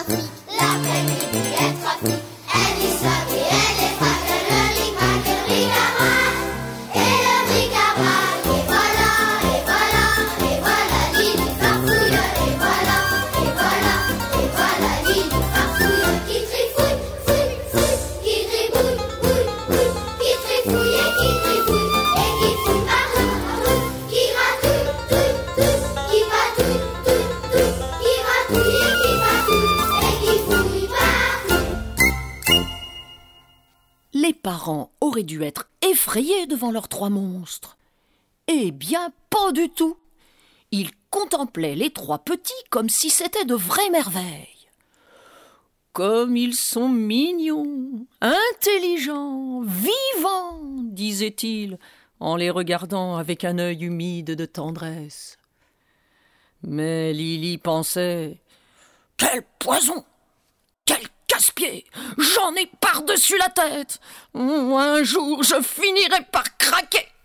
trafic. L'après-midi, elle trafic. Elle est savée, elle est frappe. Le ric-rac, le bric-à-brac. Et le bric-à-brac. Et voilà, Lily farfouille. Et voilà, Lily farfouille. Qui trifouille, fouille, fouille. Qui tribouille, bouille, bouille. Qui trifouille et qui tribouille. Et qui fouille partout, partout. Qui ratouille, touille, touille. Qui patouille, touille, touille. Qui ratouille et qui patouille. Et qui fouille partout. Les parents auraient dû être effrayés devant leurs 3 monstres. Eh bien, pas du tout. Ils contemplaient les 3 petits comme si c'était de vraies merveilles. Comme ils sont mignons, intelligents, vivants, disait-il, en les regardant avec un œil humide de tendresse. Mais Lily pensait « Quel poison! Quel casse-pied! J'en ai par-dessus la tête! Un jour, je finirai par craquer